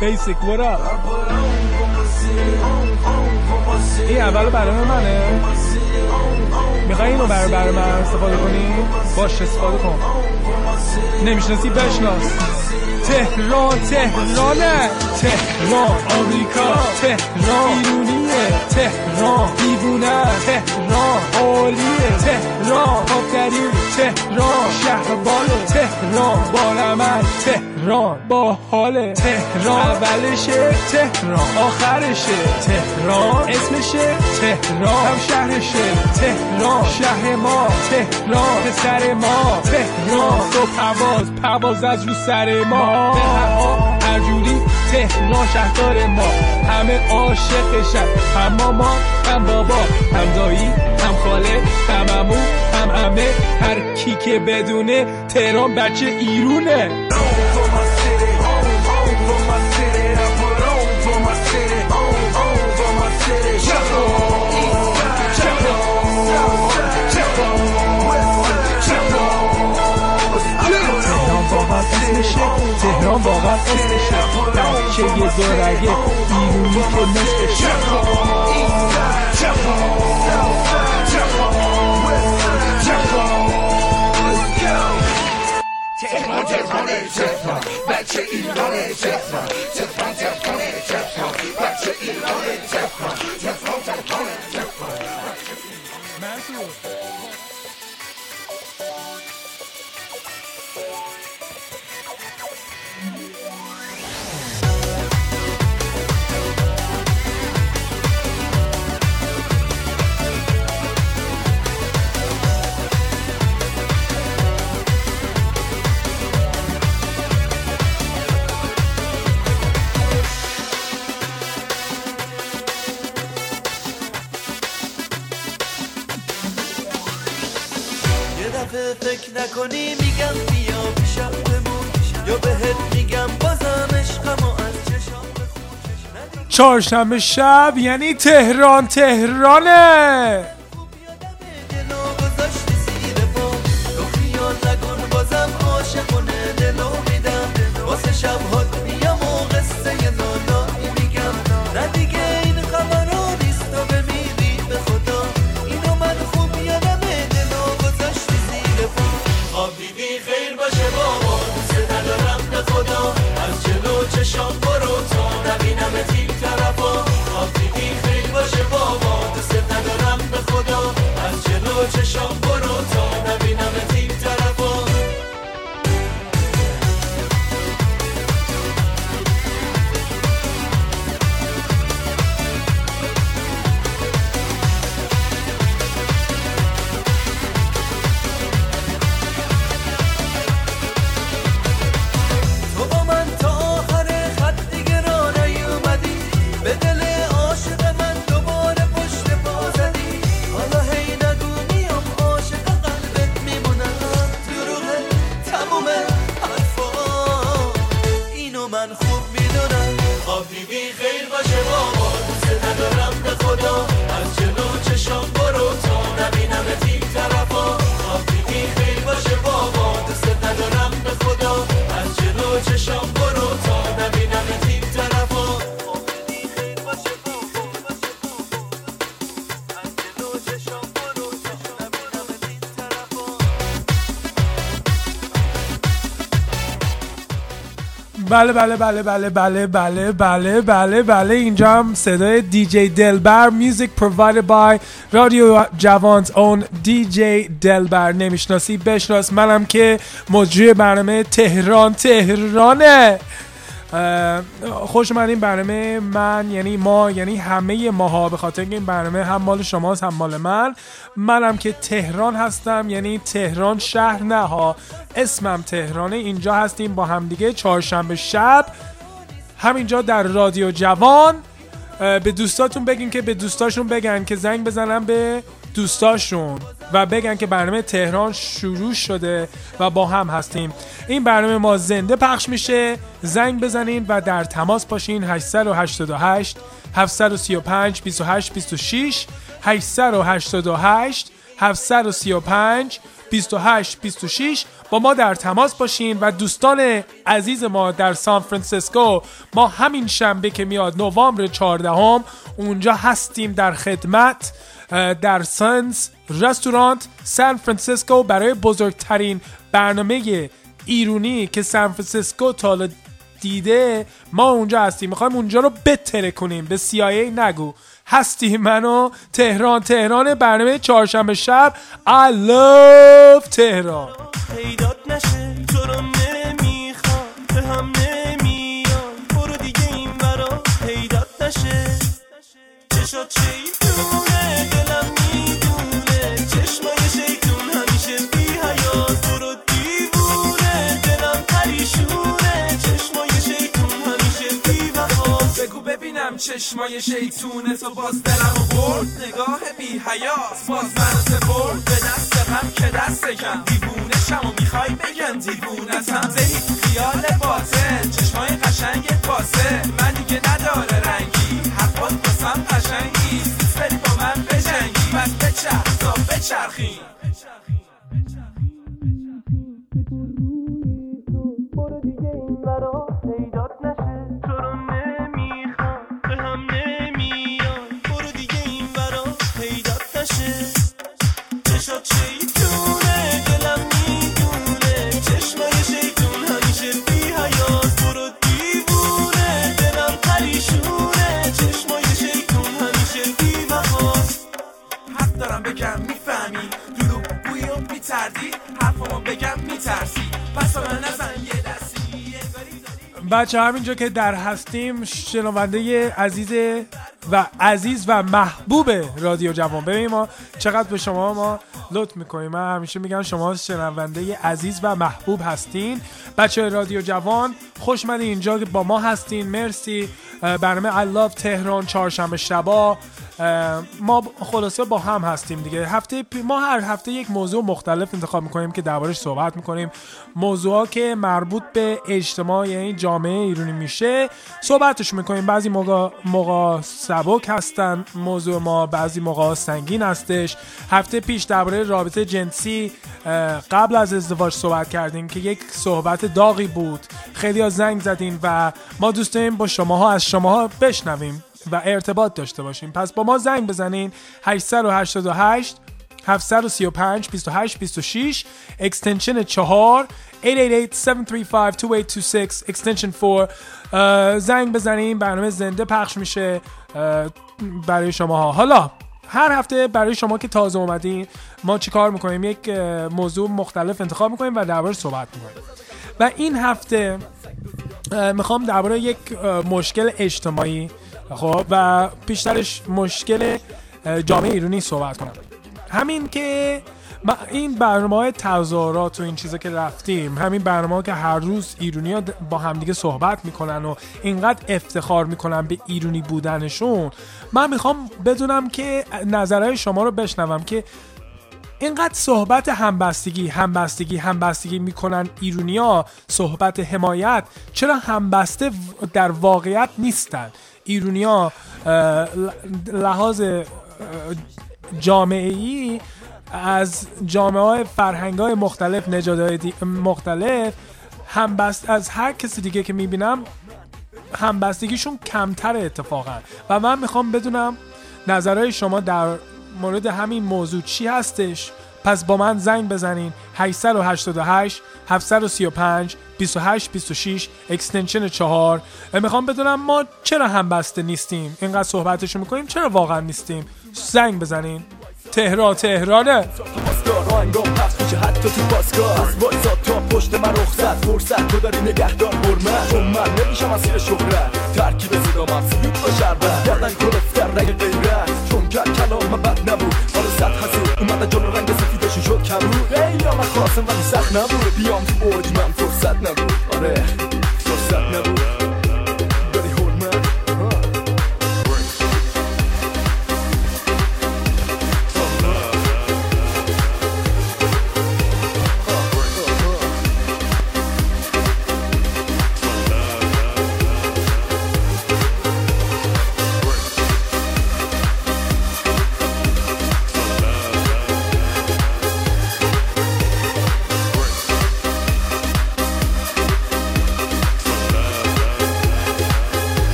بیسیک برا. این اول برنامه منه. میخوای اینو برای من استفاده کنی؟ باش استفاده کن. نمیشناسی بشناس. تهران تهرانه، تهران آمریکا، تهران ایرونیه، تهران دیوونه، تهران عالیه، تهران پاپترین، تهران شهر باله، تهران بارمن، تهران با حاله، تهران اولشه، تهران آخرشه، تهران اسمشه، تهران هم شهرشه، تهران شهر ما، تهران پسر ما، تهران صبح پرواز از رو سر ما، به هر حال هر جوری تهران شهردار ما، همه عاشقشن، هم مامان هم بابا هم دایی هم خاله هم عمو هم عمه، هر کی که بدونه تهران بچه ایرونه. تهران واقعا اسمشه، بچه یه دورگه ایرونی که نصفشه. تهران تهرانه، تهران بچه ایرانه، تهران تهران تهرانه، تهران بچه ایرانه، تهران تهران تهرانه، تهران فکر نکنی میگم بیا پیشم بمون، یا بهت میگم بازم عشقمو از چشام بخون. چهارشنبه شب یعنی تهران تهرانه. چشام برو تا نبینم تیم طرفا، آفیدی خیلی باشه بابا، دوست ندارم به خدا، از جلو چشام برو تا نبینم تیم طرفا. بله بله بله بله بله بله بله بله بله اینجا هم صدای دیجی دلبر. میوزیک provided by رادیو جوانز اون دیجی دلبر. نمیشناسی بشناس. منم که مجری برنامه تهران تهرانه. خوش اومدین برنامه من، یعنی ما، یعنی همه ماها، به خاطر اینکه این برنامه هم مال شماست هم مال منم که تهران هستم، یعنی تهران شهر نه ها، اسمم تهرانه. اینجا هستیم با همدیگه چهارشنبه شب همینجا در رادیو جوان. به دوستاتون بگین که به دوستاشون بگن که زنگ بزنن به دوستاشون و بگن که برنامه تهران شروع شده و با هم هستیم. این برنامه ما زنده پخش میشه. زنگ بزنین و در تماس باشین. 888 735 28 26 888 735 2826 با ما در تماس باشین. و دوستان عزیز ما در سان فرانسیسکو، ما همین شنبه که میاد نوامبر 14 اونجا هستیم در خدمت در سنز رستورانت سان فرانسیسکو برای بزرگترین برنامه ایرانی که سان فرانسیسکو تا دیده. ما اونجا هستیم، میخوایم اونجا رو بتره کنیم. به CIA نگو هستیم. منو تهران برنامه چهارشنبه شب I love تهران. پیدات نشه تو رو نمیخوام، به هم نمیان، برو دیگه این برا پیدات نشه. چشات شیطونه دلم میدونه، چشمای شیطون همیشه بی حیات، برو دیوونه دلم پریشونه، چشمای شیطون همیشه بی وفا. بگو ببینم چشمای شیطونه تو باز دلمو برد، نگاه بی حیات باز منو سپرد به دست غم که دست کم، دیوونه شمو میخوای بگم دیوونتم، زهی خیال باطن چشمای قشنگ پاسه، من دیگه نداره رنگی حرفات باسم قشنگی، دوست داری با من بجنگی، بس بچرخ تا بچرخی. برو دیگه این برا پیدات نشه تو رو نمیخوام، به هم نمیان، برو دیگه این برا پیدات نشه. چشات شیطونه دلم میدونه، چشمای شیطون همیشه بی حیات، برو دیوونه دلم پریشونه، چشمای شیطون همیشه بی وفاست. حق دارم بگم میفهمی، دروغ گویی و بی‌تردید، حرفمو بگم میترسی، پس من نزن یه دستی. بچه همینجا که در هستیم شنونده عزیز و محبوب رادیو جوان. ببینیم ما چقدر به شما لطف میکنیم. من همیشه میگم شما شنونده عزیز و محبوب هستین. بچه رادیو جوان خوش اومدین اینجا که با ما هستین. مرسی. برنامه I love تهران چهارشنبه شبا ما خلاصه با هم هستیم دیگه. ما هر هفته یک موضوع مختلف انتخاب میکنیم که دربارش صحبت میکنیم. موضوعا که مربوط به اجتماع یعنی جامعه ایرانی میشه صحبتش میکنیم. بعضی موقع سبک هستن موضوع ما، بعضی موقع سنگین هستش. هفته پیش درباره رابطه جنسی قبل از ازدواج صحبت کردیم که یک صحبت داغی بود. خیلی ها زنگ زدین و ما دوست داریم با شماها از شماها بشنویم و ارتباط داشته باشیم. پس با ما زنگ بزنین 888 735 2826 اکستنشن 4 888-735-2826 اکستنشن 4 زنگ بزنین. برنامه زنده پخش میشه برای شماها. حالا هر هفته برای شما که تازه اومدین ما چی کار میکنیم؟ یک موضوع مختلف انتخاب میکنیم و دربارش صحبت میکنیم. و این هفته میخوام درباره یک مشکل اجتماعی خب و بیشترش مشکل جامعه ایرانی صحبت کنم. همین که این برنامه‌های تظاهرات و این چیزا که رفتیم، همین برنامه‌ها که هر روز ایرانی‌ها با همدیگه صحبت میکنن و اینقدر افتخار میکنن به ایرانی بودنشون، من میخوام بدونم که نظرهای شما رو بشنوم که اینقدر صحبت همبستگی میکنن ایرانی‌ها، صحبت حمایت، چرا همبسته در واقعیت نیستن؟ ایرانی‌ها لحاظ جامعه‌ای از جامعه‌های فرهنگ‌های مختلف، نژادهای مختلف از هر کسی دیگه که میبینم همبستگیشون کمتر اتفاقا. و من میخوام بدونم نظرهای شما در مورد همین موضوع چی هستش. پس با من زنگ بزنین 888 735 2826 اکستنشن 4. میخوام بدونم ما چرا همبسته نیستیم، اینقدر صحبتشو میکنیم، چرا واقعا نیستیم؟ زنگ بزنین. تهرانه انگام پخش میشه حتی تو باسگاه، از وایزاد تا پشت من رخصت فرصت تو داری نگهدار حرمت، چون من نمیشم اسیر شهرت، ترکیب صدا مفسود با شربت، گردن کلفتر رنگ غیرت، چون کلام من بد نبود، حالا صد حسود اومده جلو رنگ سفیدشون شد کبود، ای یا من خواستم ولی سخت نبود، بیام تو اوج من فرصت نبود، آره فرصت نبود.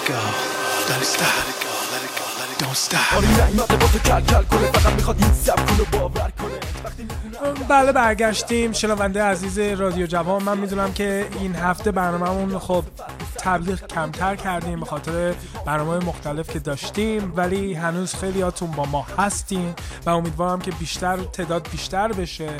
go. Don't stop. Let it go. Don't stop. آری نعمت با تو کل کل کنه فقط میخواد این سب کنه باور کنه. بله برگشتیم. شنونده عزیز رادیو جوان، من میدونم که این هفته برنامه‌مون خب تبلیغ کمتر کردیم به خاطر برنامه‌های مختلف که داشتیم، ولی هنوز خیلیاتون با ما هستین و امیدوارم که تعداد بیشتر بشه.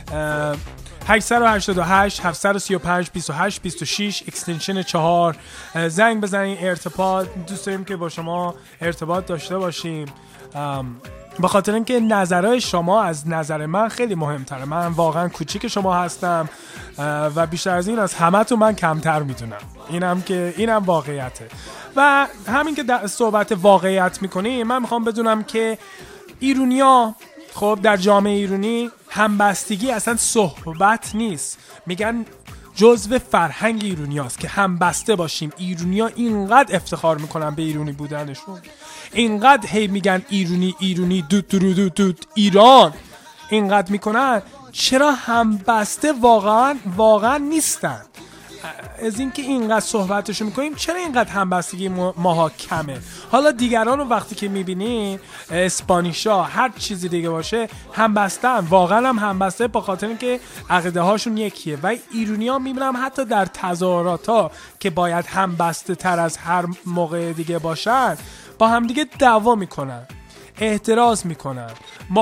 888 735 28 26 اکستنشن 4 زنگ بزنین. ارتباط دوست داریم که با شما ارتباط داشته باشیم، به خاطر اینکه نظرهای شما از نظر من خیلی مهمتره. من واقعا کوچیک شما هستم و بیشتر از این از همتون من کمتر میدونم. اینم واقعیته. و همین که صحبت واقعیت میکنیم، من میخوام بدونم که ایرونیا، خب در جامعه ایرانی همبستگی اصلا صحبت نیست. میگن جزء فرهنگ ایرونیاست که همبسته باشیم. ایرونیا اینقدر افتخار میکنن به ایرونی بودنشون، اینقدر هی میگن ایرونی دوت ایران اینقدر میکنن. چرا همبسته واقعا نیستن؟ از اینکه اینقدر صحبتشو میکنیم، چرا اینقدر همبستگی ماها کمه؟ حالا دیگران رو وقتی که میبینی، اسپانیشا هر چیزی دیگه باشه، همبستن، واقعا هم همبسته، به خاطر اینکه عقیده هاشون یکیه. و ایرونی‌ها میبینم حتی در تظاهراتا که باید همبسته تر از هر موقع دیگه باشن، با همدیگه دعوا میکنن، اعتراض میکنن،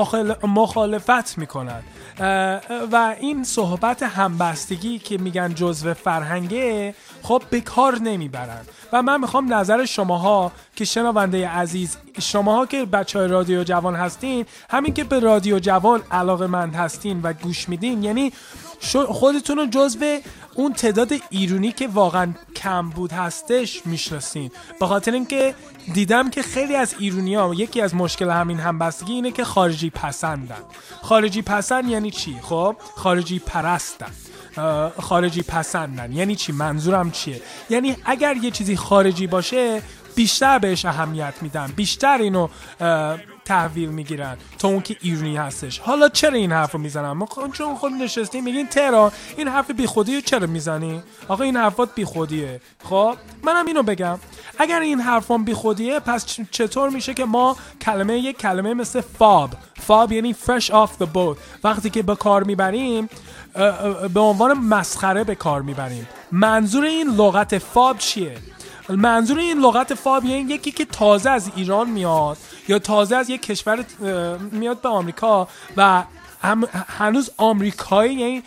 مخالفت میکنن و این صحبت همبستگی که میگن جزء فرهنگه، خب به کار نمیبرن. و من میخوام نظر شماها که شنونده عزیز، شماها که بچهای رادیو جوان هستین، همین که به رادیو جوان علاقه‌مند هستین و گوش میدین، یعنی خودتون رو جزء اون تعداد ایرونی که واقعا کم بود هستش میشناسین. به خاطر اینکه دیدم که خیلی از ایرونی‌ها یکی از مشکل همین همبستگی اینه که خارجی پسندن. خارجی پسند یعنی چی؟ خب خارجی پرستن، خارجی پسندن یعنی چی؟ منظورم چیه؟ یعنی اگر یه چیزی خارجی باشه بیشتر بهش اهمیت میدن، بیشتر اینو تحویل میگیرن تا اون که ایرانی هستش. حالا چرا این حرفو میزنم؟ چون خود نشستیم میگین تهران این حرف بیخودیه، چرا میزنی؟ آقا این حرفات بیخودیه. خب منم اینو بگم، اگر این حرفام بیخودیه، پس چطور میشه که ما یک کلمه مثل فاب یعنی fresh off the boat وقتی که به کار میبریم به عنوان مسخره به کار میبریم؟ منظور این لغت فاب چیه؟ منظور این لغت فاب یعنی یکی که تازه از ایران میاد یا تازه از یک کشور میاد به آمریکا و هنوز آمریکایی، یعنی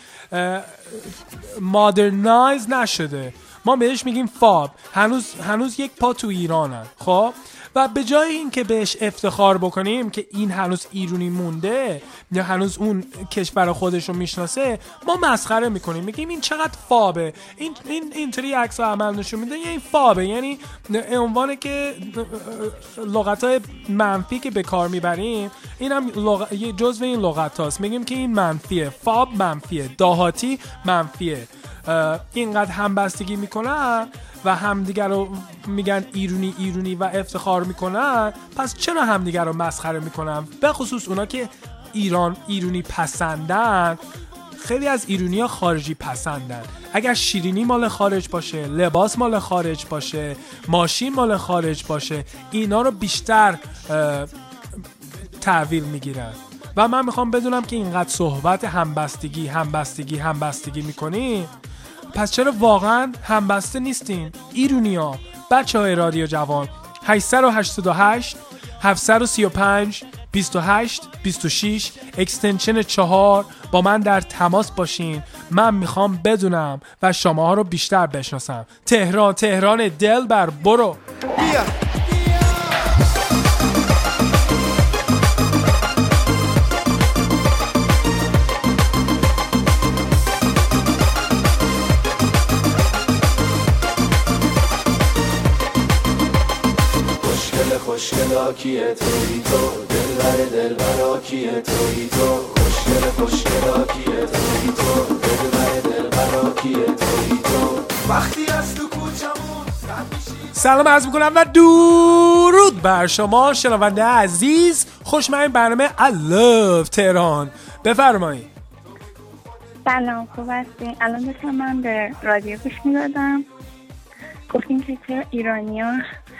مادرنایز نشده، ما بهش میگیم فاب، هنوز یک پا تو ایرانن. خب و به جای این که بهش افتخار بکنیم که این هنوز ایرانی مونده یا هنوز اون کشور خودش رو میشناسه، ما مسخره میکنیم، میگیم این چقدر فابه، اینطوری عکس و عمل نشون میده، یعنی فابه، یعنی عنوانه که لغتای منفی که به کار میبریم، اینم جزء این لغت هاست. میگیم که این منفیه، فاب منفیه، دهاتی منفیه. اینقدر همبستگی میکنن و همدیگر رو میگن ایرونی و افتخار میکنن، پس چرا همدیگر رو مسخره میکنن؟ به خصوص اونا که ایرونی پسندن. خیلی از ایرونی‌ها خارجی پسندن. اگر شیرینی مال خارج باشه، لباس مال خارج باشه، ماشین مال خارج باشه، اینا رو بیشتر تحویل میگیرن. و من میخوام بدونم که اینقدر صحبت همبستگی میکنی، پس چرا واقعا همبسته نیستین؟ ایرونیا، بچه های رادیو جوان، 888 735 28 26 اکستنشن 4 با من در تماس باشین. من میخوام بدونم و شماها رو بیشتر بشناسم. تهران دلبر، برو بیا. خوشگلا کیه توی تو، دلبر کیه توی تو، خوشگلا کیه توی تو، دلبر کیه توی تو، وقتی از تو کوچمون سلام عرض میکنم و درود بر شما شنونده عزیز. خوشمزه برنامه I love تهران، بفرمایید. سلام، خوب هستین؟ الان داشتم من به رادیو گوش میدادم، گفتیم که چرا ایرانی‌ها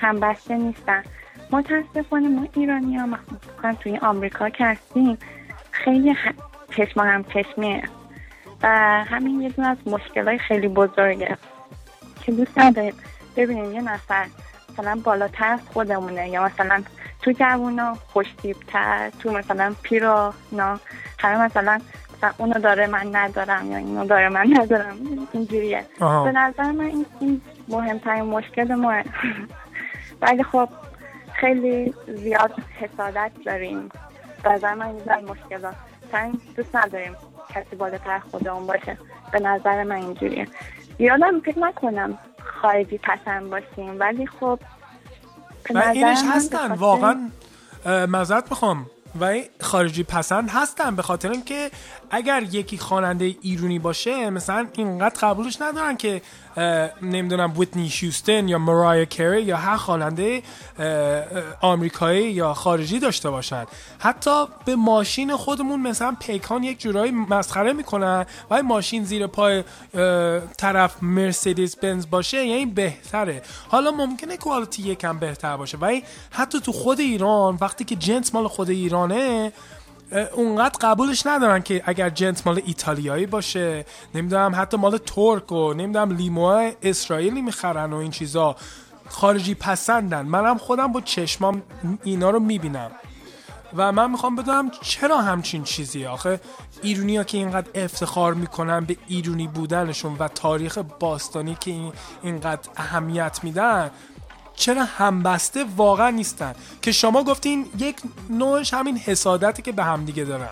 همبسته نیستن. متاسفانه ما ایرانی ها مخصوصا توی آمریکا که هستیم خیلی چشم هم چشمیه و همین یه دونه از مشکلای خیلی بزرگه که دوست نداریم ببینیم یه نفر مثلا بالاتر از خودمونه یا مثلا تو جوونا خوش‌تیپ‌تر، تو مثلا پیرانا همه مثلا اونو داره من ندارم یا اینو داره من ندارم، اینجوریه. به نظر من این مهمترین مشکل ماه. ولی خب خیلی زیاد حسادت داریم. به نظر من این مشکلات دوست نداریم کسی بالاتر خودمون باشه. به نظر من اینجوریه. یادم فکر نکنم خارجی پسند باشیم، ولی خب و اینش هستن واقعا. معذرت میخوام و خارجی پسند هستن به خاطر اینکه اگر یکی خواننده ایرانی باشه مثلا اینقدر قبولش ندارن که نمیدونم ویتنی هیوستن یا مرایا کری یا هر خواننده آمریکایی یا خارجی داشته باشن. حتی به ماشین خودمون مثلا پیکان یک جورایی مسخره میکنن و این ماشین زیر پای طرف مرسدس بنز باشه یعنی بهتره. حالا ممکنه کوالیتی یکم بهتر باشه ولی حتی تو خود ایران وقتی که جنس مال خود ایرانه اونقدر قبولش ندارن که اگر جنس مال ایتالیایی باشه، نمیدونم حتی مال ترک و نمیدونم لیمو اسرائیلی میخرن و این چیزا. خارجی پسندن. منم خودم با چشمام اینا رو میبینم و من میخوام بدونم چرا همچین چیزیه. آخه ایرونی‌ها که اینقدر افتخار میکنن به ایرونی بودنشون و تاریخ باستانی که اینقدر اهمیت میدن، چرا همبسته واقعا نیستن؟ که شما گفتین یک نوعش همین حسادتی که به هم دیگه دارن.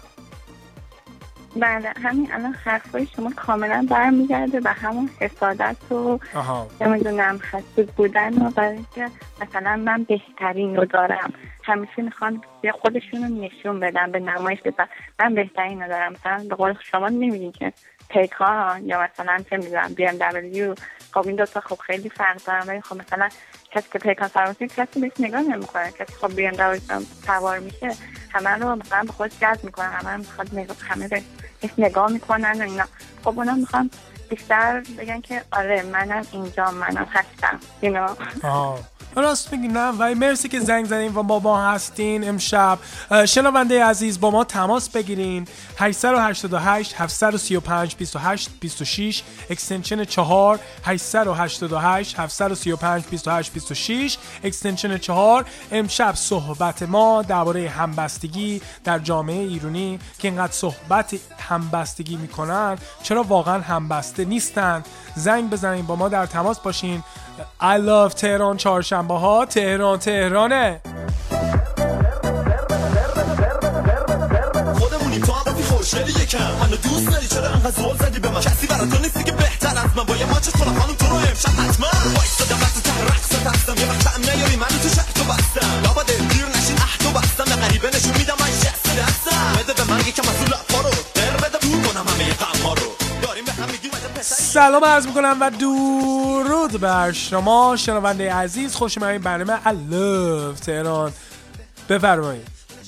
بله همین الان حرفای شما کاملا برمیگرده به همون حسادت و نمیدونم حسود بودن و برای اینکه مثلا من بهترین رو دارم، همیشه میخوان یا خودشون رو نشون بدن، به نمایش بدن من بهترین رو دارم. مثلا به قول شما نمیگین که پیکان یا مثلا چه میدونم BMW، خب این دوتا خب خیلی فرق دارن ولی خب مثلا کسی که پیکان سوار میشه کسی بهش نگاه نمیکنه، کسی خب BMW سوار میشه همه رو مثلا به خودش جذب میکنه، همه رو میخواد همه بهش نگاه میکنن و اینا. خب اونا میخوان بیشتر بگن که آره منم اینجا، منم هستم اینا. راست میگی نه؟ و مرسی که زنگ زدین و با ما هستین امشب. شنونده عزیز با ما تماس بگیرین 888 735 28 26 اکستنشن 4 888 735 28 26 اکستنشن 4. امشب صحبت ما درباره همبستگی در جامعه ایرانی که اینقدر صحبت همبستگی میکنن چرا واقعا همبسته نیستن. زنگ بزنین با ما در تماس باشین. I love تهران. چهارشنبه ها تهرانه. خودمونیم تو هم رفی خوشگلی یکم منو دوست داری چرا انقدر زول زدی به من؟ کسی برای تو نیستی که بهتر از من با یه ماچت کنم خانم تو رو امشب حتما وایستادم وقت ته رقصت هستم یه وقت هم نیاری منو تو شهر تو بستم لابد دیر نشین احتو بستم به غریبه نشون میدم من شخص دستم بده به من یکم از اون لفا رو در بده دور کنم همه غم‌ها رو داریم به هم میگیم سلام عرض میکنم و درود بر شما شنونده عزیز. خوش اومدید برنامه I love تهران. بفرمایید.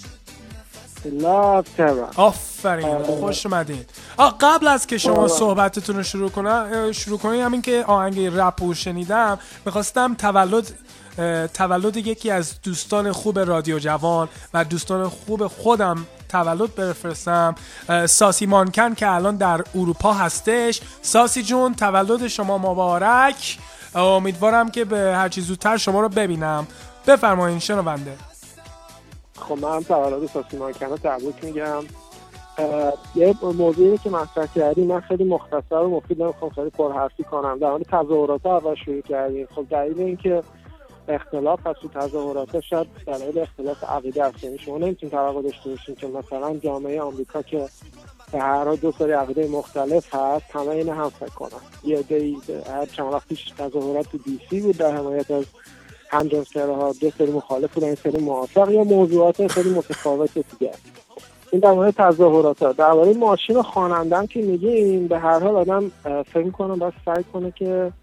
love تهران. آفرین خوش اومدید. قبل از که شما صحبتتون رو شروع کنید همین که آهنگ رپ رو شنیدم میخواستم تولد یکی از دوستان خوب رادیو جوان و دوستان خوب خودم تولد بفرستم، ساسی مانکن که الان در اروپا هستش. ساسی جون تولد شما مبارک. امیدوارم که به هر چی زودتر شما رو ببینم. بفرمایید شنونده. خب من تولد ساسی مانکن رو تبریک میگم. یه موضوعی که مطرح کردیم من خیلی مختصر و مفید نمیخوام خیلی پرحرفی کنم. در مورد تظاهرات اول شروع کردیم. خب دلیل این که اختلاف هست تو تظاهرات شاید دلیل اختلاف عقیده است. یعنی شما نمیتونید توقع داشته باشین که مثلا جامعه آمریکا که به هر حال دو سری عقیده مختلف هست همه اینو هم فکر کنن. یه عده‌ای هر چند وقت پیش تظاهرات تو دی سی بود در حمایت از همجنسگراها، دو سری مخالف بودن، این سری موافق، یا موضوعات خیلی متفاوت دیگه. این در مورد تظاهرات. درباره ماشین و خواننده‌ام که میگیم به هر حال آدم فکر می‌کنه باید سعی کنه که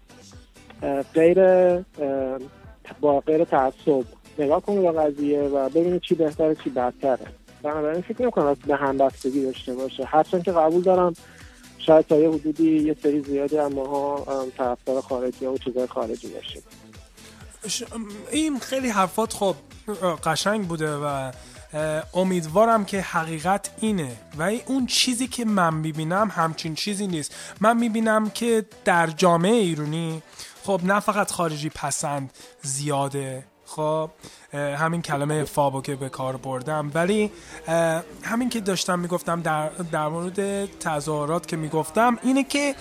با غیر تعصب نگاه کنه به قضیه و ببینه چی بهتره چی بدتره. بنابراین فکر نمی‌کنم به همبستگی داشته باشه. هرچند که قبول دارم شاید تا یه حدودی یه سری زیادی از ماها طرفدار خارجی و چیزای خارجی باشیم. این خیلی حرفات خب قشنگ بوده و امیدوارم که حقیقت اینه و اون چیزی که من میبینم همچین چیزی نیست. من میبینم که در جامعه ایرانی خب نه فقط خارجی پسند زیاده، خب همین کلمه فابو که به کار بردم، ولی همین که داشتم میگفتم در مورد تظاهرات که میگفتم اینه که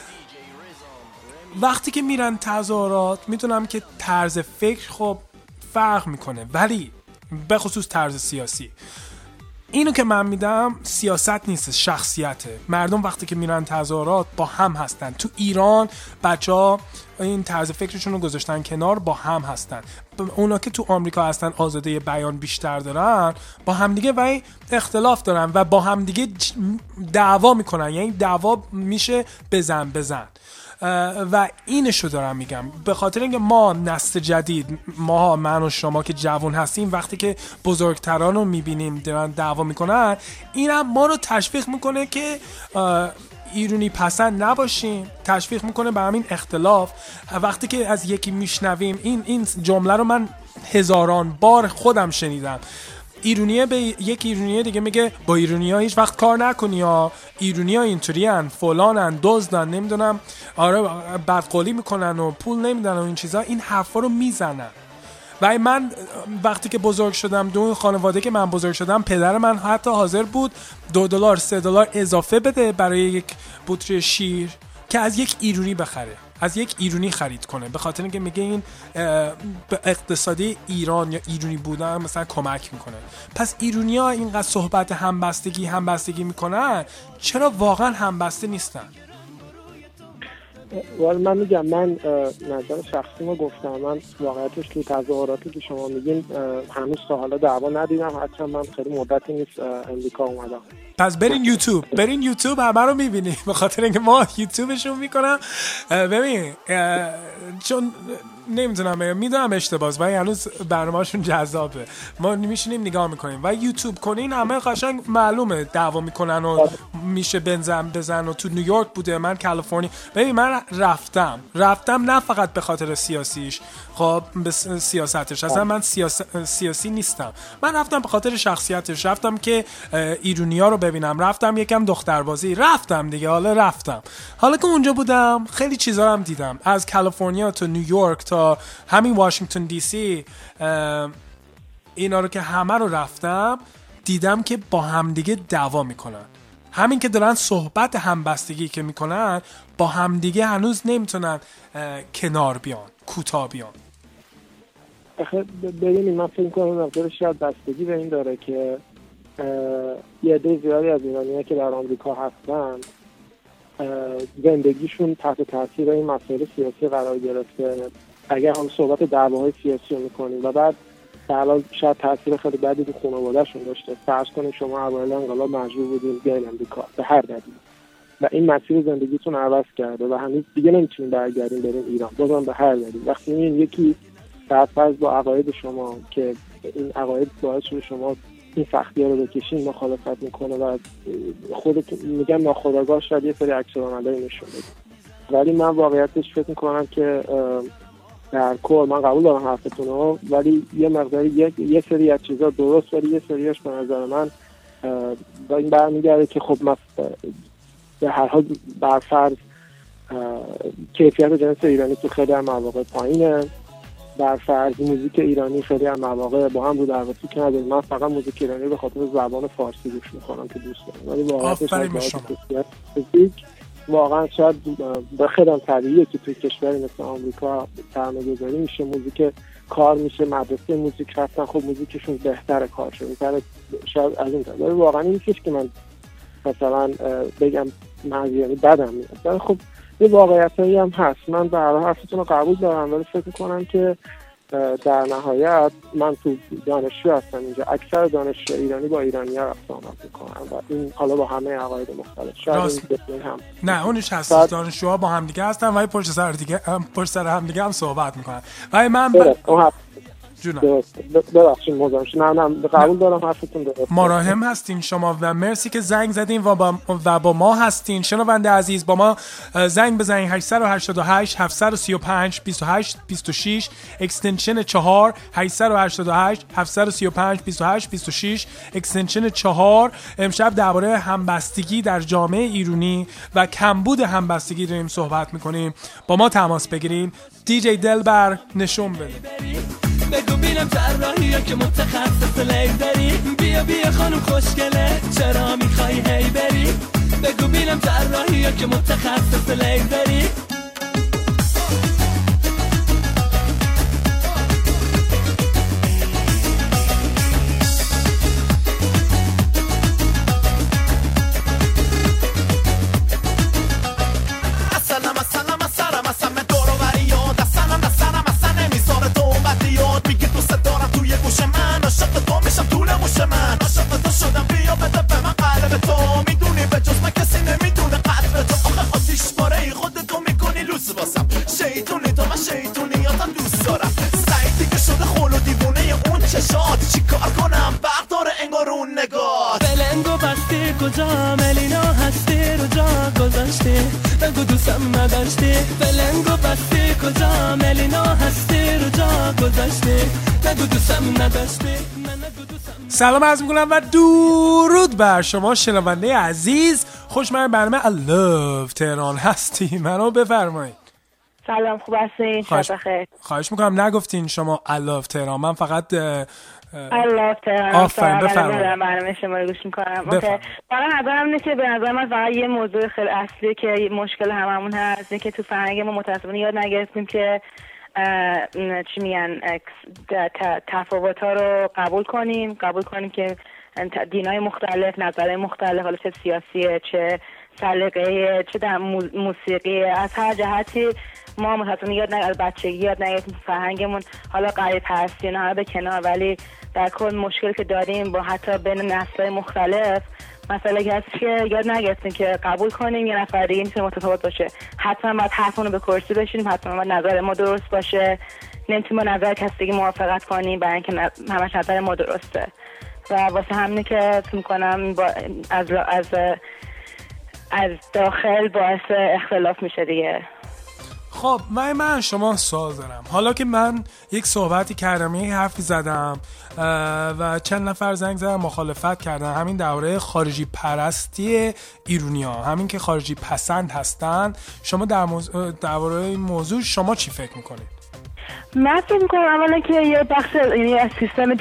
وقتی که میرن تظاهرات میدونم که طرز فکر خب فرق میکنه، ولی به خصوص طرز سیاسی اینو که من میدم سیاست نیست، شخصیته. مردم وقتی که میرن تظاهرات با هم هستن. تو ایران بچه‌ها این طرز فکرشون رو گذاشتن کنار، با هم هستن. اونا که تو آمریکا هستن آزادی بیان بیشتر دارن، با همدیگه و اختلاف دارن و با همدیگه دعوا میکنن، یعنی دعوا میشه بزن و اینشو دارم میگم. به خاطر اینکه ما نسل جدید، من و شما که جوان هستیم، وقتی که بزرگتران رو میبینیم دارن دعوا میکنن، اینم ما رو تشویق میکنه که ایرانی پسند نباشیم، تشویق میکنه به همین اختلاف. وقتی که از یکی میشنویم این جمله رو من هزاران بار خودم شنیدم، ایرونیه به یک ایرونیه دیگه میگه با ایرونی‌ها هیچ وقت کار نکنی ها، ایرونی‌ها اینطورین، فلانن، دزدن، نمیدونم آره بدقولی میکنن و پول نمیدن و این چیزا. این حرفا رو میزنن و من وقتی که بزرگ شدم، دو خانواده که من بزرگ شدم، پدر من حتی حاضر بود $2 $3 اضافه بده برای یک بطری شیر که از یک ایرونی بخره، از یک ایرونی خرید کنه، به خاطر اینکه میگه این به اقتصادی ایران یا ایرونی بودن مثلا کمک میکنه. پس ایرونی‌ها اینقدر صحبت همبستگی میکنن، چرا واقعا همبسته نیستن؟ من میگم، من نظر شخصیمو گفتم، من واقعیتش توی تظاهراتی که شما میگین هنوز تا حالا دعوا ندیدم، حتی من خیلی مدتی نیست امریکا اومدم. پس برین یوتیوب همه رو میبینی، به خاطر اینکه ما یوتیوبشون میکنم. ببین چون نمیدونم، میدونم اشتباهه ولی هنوز برنامه‌شون جذابه، ما میشینیم نگاه میکنیم و یوتیوب کنین همه قشنگ معلومه دعوا میکنن و میشه بزن و تو نیویورک بوده، من کالیفرنیا. ببین من رفتم نه فقط به خاطر سیاسیش، خب به سیاستش، اصلا من سیاسی نیستم، من رفتم به خاطر شخصیتش، رفتم که ایرونی‌ها رو ببینم، رفتم یکم دختربازی، رفتم دیگه. حالا که اونجا بودم خیلی چیزا هم دیدم، از کالیفرنیا تا نیویورک تا همین واشنگتن دی سی، اینا رو که همه رو رفتم دیدم که با همدیگه دعوا میکنن. همین که دارن صحبت همبستگی که میکنن، با همدیگه هنوز نمیتونن کنار بیان، کوتاه بیان. ببینید من فکر کنم نظر شاید بستگی به این داره که یه عده زیادی از ایرانی‌ها که در آمریکا هستن زندگیشون تحت تاثیر این مسائل سیاسی قرار گرفته. اگر هم صحبت دعواهای سیاسی میکنیم و بعد حالا شاید تاثیر خیلی بدی تو خانواده‌شون داشته، فرض کنید شما اوایل انقلاب مجبور بودین بیاین آمریکا به هر دلیلی و این مسیر زندگیتون عوض کرده و هنوز دیگه نمیتونین برگردین برین ایران، بازم به هر دلیل. وقتی این یکی فرض با عقاید شما که این عقاید باعث شده شما این سختی‌ها رو بکشین، مخالفت میکنه و خودت میگم ناخودآگاه شاید یه سری عکس‌العملایی نشون بده. ولی من واقعیتش فکر میکنم که در کل من قبول دارم حرفتون رو، ولی یه مقداری یه سری از چیزا درست، ولی یه سریاش به نظر من با این برمیگرده که خب به هر حال برفرض کیفیت جنس ایرانی تو خیلی از مواقع پایینه، برفرض موزیک ایرانی خیلی از مواقع با هم رو درواسی که نداریم. من فقط موزیک ایرانی به خاطر زبان فارسی گوش میکنم که دوست دارم، ولی واقعا شاید به خیلی طبیعیه که توی کشوری مثل آمریکا سرمایه‌گذاری میشه، موزیک کار میشه، مدرسه موزیک رفتن، خب موزیکشون بهتره، کار شده شاید از این طرف. واقعا این نیست که من مثلا بگم مزیانی بدم میاد، خب یه واقعیتایی هم هست. من به هر حرفتون رو قبول دارم، ولی فکر میکنم که در نهایت من تو دانشجو هستم اینجا، اکثر دانشجو ایرانی با ایرانی‌ها رفت آمد میکنن و این حالا با همه عقاید مختلف شاید این هم نه اونش هست، دانشجوها با هم دیگه هستن ولی پشت سر هم دیگه هم صحبت میکنن. ولی من جونم. ببخشید مزاحمش. نه قبول دارم حرفتون درسته. مراهم هستین شما و مرسی که زنگ زدین و با ما هستین. شنونده عزیز با ما زنگ بزنین 888 735 28 26 اکستنشن 4 888 735 28 26 اکستنشن 4. امشب درباره همبستگی در جامعه ایرانی و کمبود همبستگی داریم صحبت میکنیم. با ما تماس بگیرین. دیجی دلبر نشون بده. بگو بینم طراحی که متخصص لیل داری. بیا خانم خوشگله چرا میخوای هی بری. بگو بینم طراحی که متخصص لیل داری. کجا ملینا هستی رو جا گذاشتی بگو دوستم نداشتی بلنگو بستی کجا ملینا هستی رو جا گذاشتی بگو دوستم نداشتی. سلام عرض میکنم و درود بر شما شنونده عزیز. خوشمرد برنامه I love تهران هستی. منو بفرمایید. سلام خوب هستین؟ شب بخیر. خواهش میکنم نگفتین شما I love تهران. من فقط I love تهران. آفرین بفرمایید. برنامه شما رو گوش میکنم. فقط نظرم اینه که به نظر من فقط یه موضوع خیلی اصلی که مشکل هممون هست اینه که تو فرهنگ ما متأسفانه یاد نگرفتیم که چی میگن تفاوت‌ها رو قبول کنیم که دینای مختلف، نظرهای مختلف، حالا چه سیاسیه، چه سلیقه‌ای، چه در موسیقی، از هر جهتی ما متأسفانه از بچگی یاد نگرفتیم فرهنگمون. حالا غریب هست یا نه به کنار، ولی در کل مشکل که داریم با حتی بین نسل‌های مختلف مسئله هست که یاد نگرفتیم که قبول کنیم یه نفر دیگه میتونه متفاوت باشه. حتما باید حرفمون رو به کرسی بشینیم، حتما باید نظر ما درست باشه. نمیتونیم با نظر کسی دیگه موافقت کنیم برای اینکه همش نظر ما درسته و واسه همینه که فکر می‌کنم از داخل باعث اختلاف میشه دیگه. خب من شما سوال دارم. حالا که من یک صحبتی کردم، یک حرفی زدم و چند نفر زنگ زدن مخالفت کردن، همین درباره خارجی پرستی ایرانی‌ها، همین که خارجی پسند هستن، شما درباره این موضوع شما چی فکر میکنید؟ من فکر میکنم اولا که یه بخش یعنی از سیستم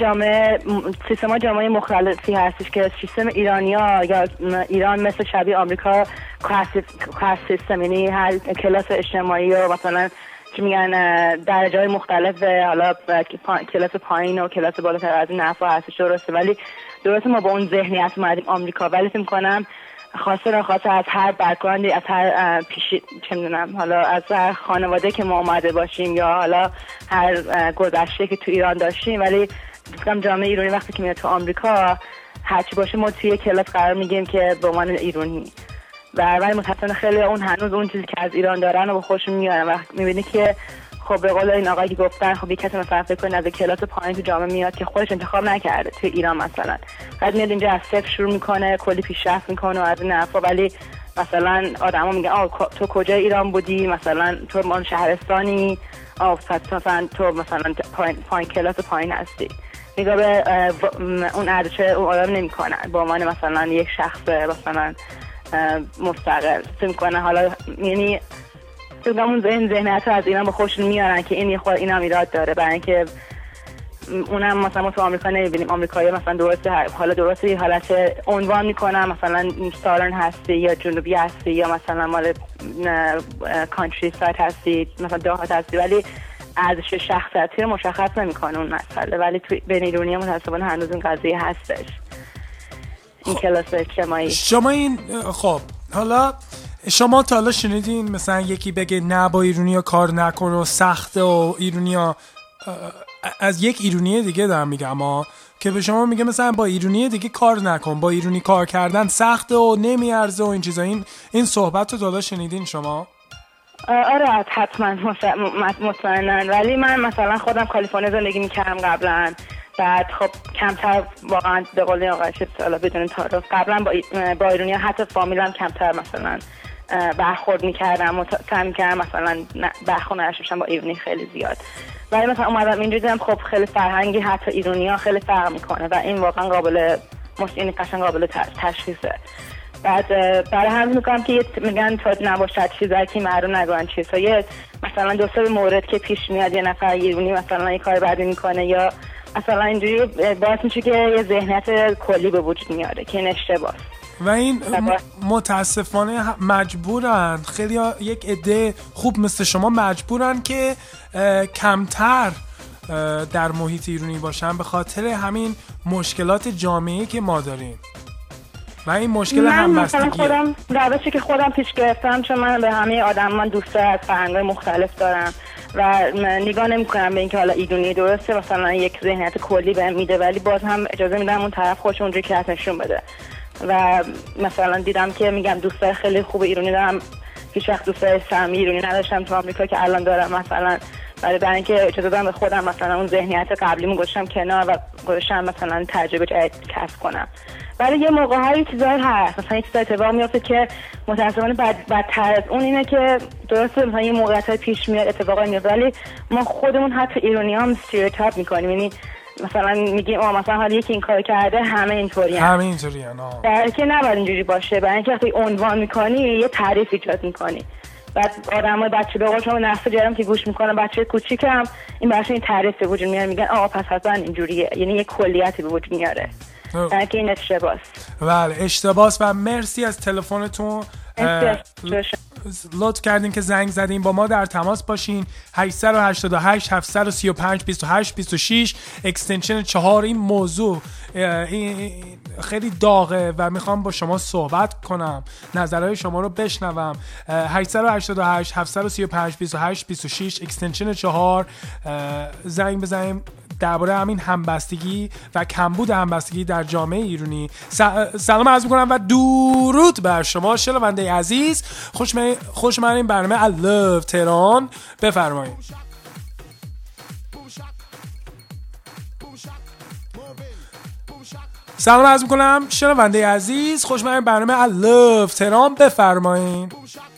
جامعه مختلفی هستش که سیستم ایرانیا یا ایران مثل شبیه آمریکا کلاس سیستم، یعنی هر کلاس اجتماعی و مثلا چی میگن درجه‌های مختلف، حالا کلاس پایین و کلاس بالاتر از این نحوه هستش. درسته ما با اون ذهنیت اومدیم آمریکا، ولی فکر میکنم خواسته از هر بک‌گراندی، از هر چه میدونم، حالا از هر خانواده که ما اومده باشیم یا حالا هر گذشته که تو ایران داشتیم، ولی فکرم جامعه ایرانی وقتی که میاد تو آمریکا هرچی باشه ما توی کلاس قرار میگیم که به عنوان ایرانی، ولی متأسفانه خیلی اون هنوز اون چیزی که از ایران دارن و به خودشون میارن و میبینی که خب به قول این آقایی که گفتن، خب یک کسی مثلا فکر کنه از کلاس پایین تو جامعه میاد که خودش انتخاب نکرده تو ایران مثلا، بعد میاد اینجا از صفر شروع میکنه، کلی پیشرفت میکنه و از این حرفا، ولی مثلا آدما میگن تو کجای ایران بودی، مثلا تو مال شهرستانی، مثلا تو مثلا پایین کلاس پایین هستی، نگاه به اون ارزش اون آدم نمیکنن با عنوان مثلا یک شخص مثلا مستقل فکر میکنه. حالا یعنی تو اون ذهنیت رو از ایران به خودشون میارن که این خود این هم ایراد داره، برای اینکه اونم مثلا ما تو آمریکا نمیبینیم. آمریکایی مثلا درسته حالت عنوان میکنن، مثلا سالن هستی یا جنوبی هستی یا مثلا مال کانتری سایت هستی، مثلا دهات هستی، ولی ارزش شخصیتی رو مشخص نمیکنه اون مسئله. ولی تو بین ایرانی هم متأسفانه هنوز این قضیه هستش، این کلاس اجتماعی. شما این خب حالا شما تا حالا شنیدین مثلا یکی بگه نه با ایرانی‌ها کار نکن و سخته و ایرانی‌ها، از یک ایرانی دیگه دارم میگم که به شما میگه مثلا با ایرانی دیگه کار نکن، با ایرانی کار کردن سخته و نمیارزه و این چیزا، این صحبت رو تا حالا شنیدین شما؟ آره حتما مطمئنن، ولی من مثلا خودم کالیفرنیا زندگی میکردم قبلا، بعد خب کمتر واقعا به قول آقای شبسالا بدون تعارف قبلا با ایرانی ها حتی فامیلم کمتر مثلا برخورد میکردم و سعی میکردم مثلا برخورد نشوشم با ایرانی خیلی زیاد، ولی مثلا اومدم اینجا دیدم خب خیلی فرهنگی حتی ایرانی ها خیلی فرق میکنه و این واقعا این قشنگ قابل تشخیصه. بعد برای همین میگم که میگن تا نباشد چیزایی که معلوم نگن چیزا، مثلا دو سه مورد که پیش میاد یه نفر ایرانی مثلا یه کار بدی میکنه یا مثلا اینجوری باعث میشه که یه ذهنیت کلی به وجود میاره که این اشتباهه و این متاسفانه مجبورن خیلی یک عده خوب مثل شما مجبورن که کمتر در محیط ایرانی باشن به خاطر همین مشکلات جامعه‌ای که ما داریم و این مشکل همبستگیه. من خودم روشی که خودم پیش گرفتم، چون من به همه آدمان دوستا از فرهنگ‌های مختلف دارم و نگاه نمی‌کنم به اینکه حالا ایرانی درسته مثلا یک ذهنیت کلی بهم میده، ولی باز هم اجازه میدم اون طرف خودش اونجوری که نشون بده. و مثلا دیدم که میگم دوستای خیلی خوب ایرانی دارم، هیچ وقت دوستای صمیمی ایرانی نداشتم تو آمریکا که الان دارم مثلا، ولی برای اینکه اجازه دادم به خودم مثلا اون ذهنیت قبلیمو گذاشتم کنار و گذاشتم مثلا تجربه جدید کسب کنم. ولی یه موقع‌هایی چیزایی هست مثلا یه چیزای اتفاق میفته که متأسفانه بدتر از اون اینه که درسته مثلا یه موقعیت‌های پیش میاد اتفاقایی میفته، ولی ما خودمون حتی ایرانی‌ها هم استریوتایپ می‌کنیم، یعنی مثلا میگیم مثلا حالا یکی این کارو کرده همه اینطوریان در که نباید اینجوری باشه. برای اینکه وقتی عنوان می‌کنی یه تعریف ایجاد می‌کنی، بعد آدمای بچه به قول شما نسل جدیدم که گوش میکنن بچه کوچیکم این براش این تعریف به وجود میاره، میگن آقا پس حتما اینجوریه، یعنی یه کلیتی به وجود میاره که این اشتباهه. بله اشتباهه. و مرسی از تلفنتون، لطف کردین که زنگ زدین. با ما در تماس باشین 888 735 28 26 اکستنشن 4. این موضوع خیلی داغه و میخوام با شما صحبت کنم، نظرهای شما رو بشنوم. 888 735 28 26 اکستنشن 4 زنگ بزنیم درباره همین همبستگی و کمبود همبستگی در جامعه ایرانی. سلام عرض می‌کنم و درود بر شما شنونده عزیز. خوش من این برنامه I Love تهران. بفرمایید. سلام عرض می‌کنم شنونده عزیز، خوش من این برنامه I Love تهران. بفرمایید.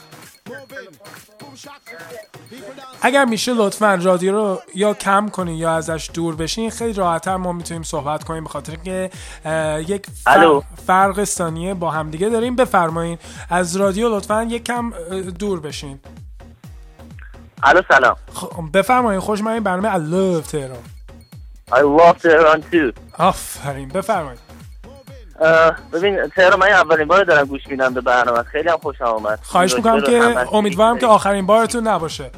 اگر میشه لطفاً رادیو رو یا کم کنین یا ازش دور بشین، خیلی راحت‌تر ما میتونیم صحبت کنیم، به خاطر که یک فرق ثانیه با هم دیگه داریم. بفرمایید از رادیو لطفاً یک کم دور بشین. الو سلام. بفرمایید. خوش من این برنامه I Love تهران. I love تهران too. آفرین. بفرمایید. ببین تهران، من اولین بار دارم گوش میدم به برنامه، خیلی هم خوشم اومد. خواهش میکنم که امیدوارم که آخرین بارتون نباشه.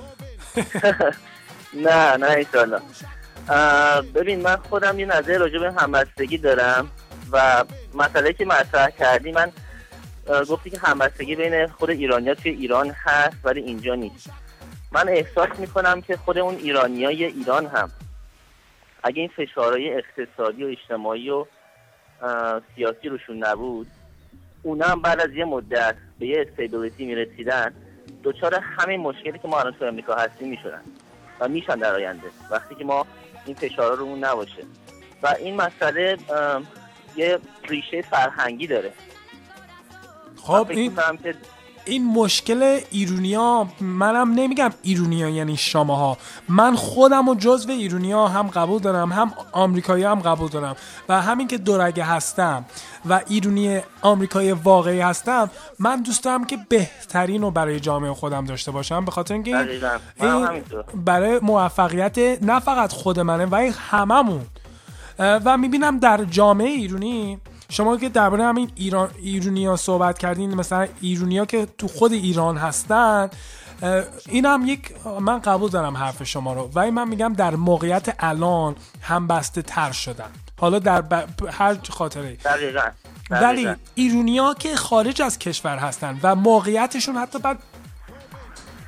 نه انشالله. ببین من خودم یه نظر راجع به همبستگی دارم و مسئله که مطرح کردی، من گفتی که همبستگی بین خود ایرانی‌ها توی ایران هست ولی اینجا نیست. من احساس میکنم که خود اون ایرانیای ایران هم اگه این فشارهای اقتصادی و اجتماعی و سیاسی روشون نبود، اونا هم بعد از یه مدت به یه استیبیلیتی میرسیدن، دوچار همین مشکلی که ما الان تو امریکا هستیم میشدن و میشن در آینده وقتی که ما این فشارها رو اون نباشه. و این مسئله یه ریشه فرهنگی داره. خب این مشکل ایرونیا، منم نمیگم ایرونیا یعنی شماها، من خودم و جزو ایرونیا هم قبول دارم، هم آمریکایی هم قبول دارم و همین که دورگه هستم و ایرونی آمریکایی واقعی هستم، من دوست دارم که بهترین رو برای جامعه خودم داشته باشم، به خاطر اینکه این برای موفقیت نه فقط خود منه و هممون. و میبینم در جامعه ایرانی، شما که درباره همین ایرونیا صحبت کردین، مثلا ایرونیا که تو خود ایران هستن، این هم من قبول دارم حرف شما رو، ولی من میگم در موقعیت الان هم بسته تر شدن، حالا در هر خاطره. دقیقاً. ولی ایرونیا که خارج از کشور هستن و موقعیتشون حتی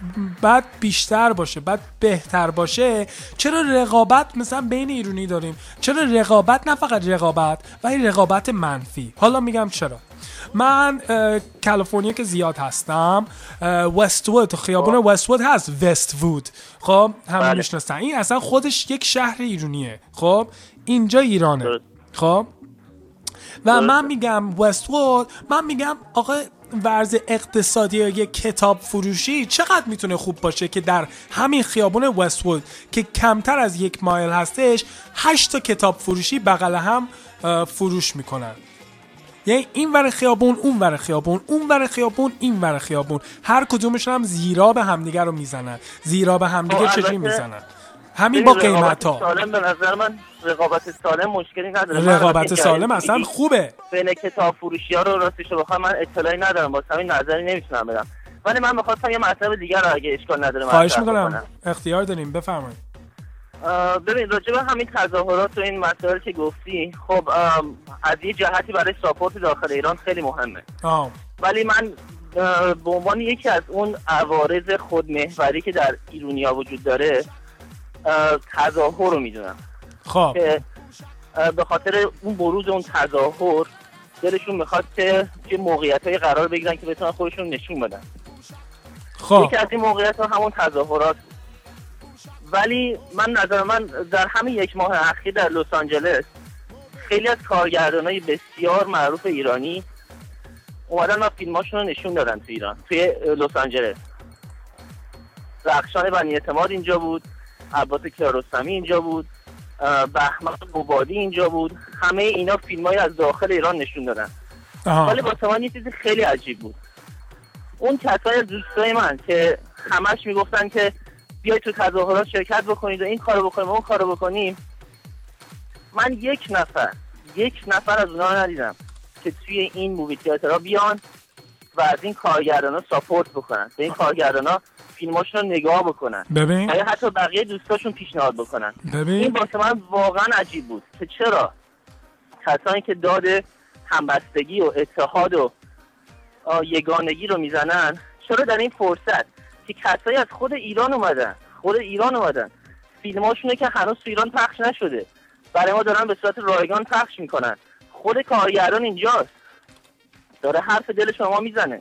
بعد بیشتر باشه، بعد بهتر باشه. چرا رقابت مثلا بین ایرانی داریم؟ چرا رقابت؟ نه فقط رقابت ولی رقابت منفی. حالا میگم چرا. من کالیفرنیا که زیاد هستم، وست‌وود، خیابون وست‌وود هست، وست‌وود، خب همه میشناسن. این اصلا خودش یک شهر ایرانیه، خب اینجا ایرانه، خب و من میگم وست‌وود، من میگم آقا ورز اقتصادی یا یک کتاب فروشی چقدر میتونه خوب باشه که در همین خیابون وست‌وود که کمتر از 1 مایل هستش 8 تا کتاب فروشی بغل هم فروش میکنن. یعنی این ور خیابون، اون ور خیابون، اون ور خیابون، این ور خیابون، هر کدومشون هم زیرا به همدیگه رو میزنن. زیرا به همدیگه چجوری میزنن؟ همین با قیمتا. سالم به نظر من رقابت سالم مشکلی نداره. رقابت سالم اصلا خوبه. بین کتاب فروشی‌ها رو راستش رو بخوام من اطلاعی ندارم، واسه همین نظری نمیتونم بدم. ولی من می‌خواستم یه مطلب دیگه رو اگه اشکال نداره خواهش می‌کنم، اختیار داریم، بفرمایید. ببین راجع به همین تظاهرات و این مسائل که گفتی، خب از یه جهتی برای ساپورت داخل ایران خیلی مهمه. ولی من به عنوان یکی از اون عوارض خودمحوری که در ایرانیا وجود داره تظاهر رو میدونم. خب که به خاطر اون بروز اون تظاهر دلشون میخواد که موقعیت‌های قرار بگیرن که بتونن خودشون نشون بدن. خب یکی از این موقعیت‌ها همون تظاهرات. ولی نظر من در همین 1 ماه اخیر در لس آنجلس خیلی از کارگردانای بسیار معروف ایرانی اومدن و فیلماشون رو نشون دادن تو ایران، توی لس آنجلس. رخشان بنی اعتماد اینجا بود، عباس کیارستمی اینجا بود، بهمن قبادی اینجا بود. همه اینا فیلمای از داخل ایران نشون دادن. ولی واسه من یه چیزی خیلی عجیب بود. اون کسای دوستای من که همش میگفتن که بیاید تو تظاهرات شرکت بکنید و این کارو بکنیم و اون کارو بکنیم، من یک نفر از اونها رو ندیدم که توی این مووی تئاترها بیان و از این کارگردانا ساپورت بکنن، به این کارگردانا فیلماشون رو نگاه بکنن، ببین یا حتی بقیه دوستاشون پیشنهاد بکنن. ببین این واسه من واقعا عجیب بود که چرا کسانی که داد همبستگی و اتحاد و یگانگی رو میزنن، چرا در این فرصت که کسایی از خود ایران اومدن فیلماشونه که هنوز تو ایران پخش نشده برای ما دارن به صورت رایگان پخش میکنن. خود کارگردان اینجاست داره حرف دل شما میزنه،